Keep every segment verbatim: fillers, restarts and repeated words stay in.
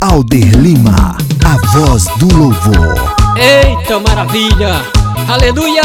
Alder Lima, a voz do louvor. Eita maravilha, aleluia!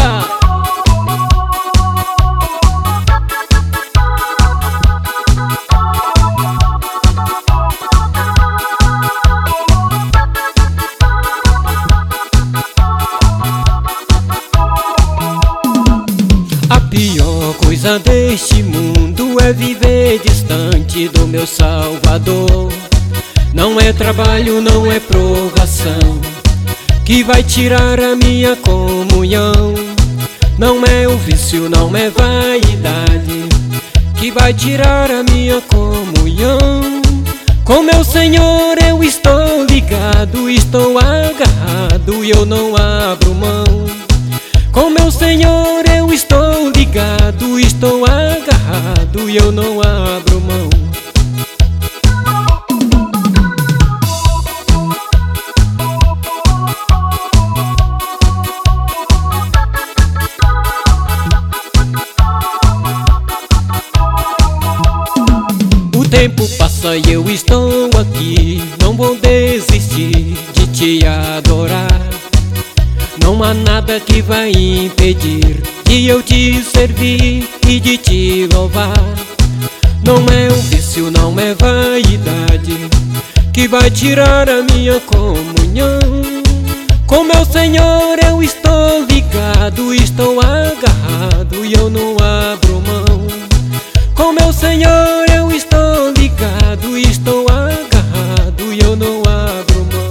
A pior coisa deste mundo é viver distante do meu Salvador. Não é trabalho, não é provação que vai tirar a minha comunhão. Não é o vício, não é vaidade que vai tirar a minha comunhão. Com meu Senhor eu estou ligado, estou agarrado e eu não abro mão. Com meu Senhor eu estou ligado, estou agarrado e eu não abro mão. O tempo passa e eu estou aqui, não vou desistir de te adorar. Não há nada que vai impedir de eu te servir e de te louvar. Não é um vício, não é vaidade que vai tirar a minha comunhão. Com meu Senhor eu estou ligado, estou agarrado e eu não abro mão. Com meu Senhor eu estou ligado, estou agarrado e eu não abro mão.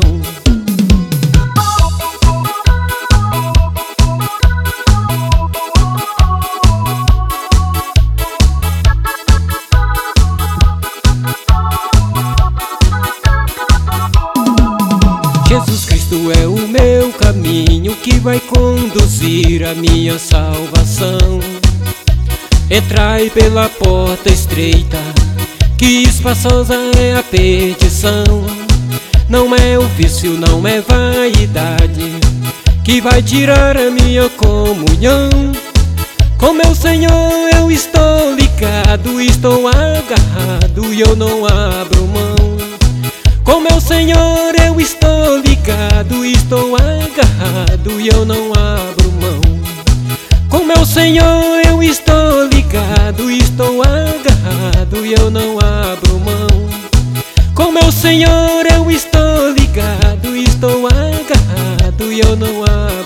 Jesus Cristo é o meu caminho que vai conduzir a minha salvação. Entrai pela porta estreita, que espaçosa é a perdição. Não é o vício, não é vaidade que vai tirar a minha comunhão. Com meu Senhor eu estou ligado, estou agarrado e eu não abro mão. Com meu Senhor eu estou ligado, estou agarrado e eu não abro mão. Com meu Senhor eu estou ligado, estou agarrado e eu não abro mão. Com meu Senhor eu estou ligado, estou agarrado e eu não abro mão.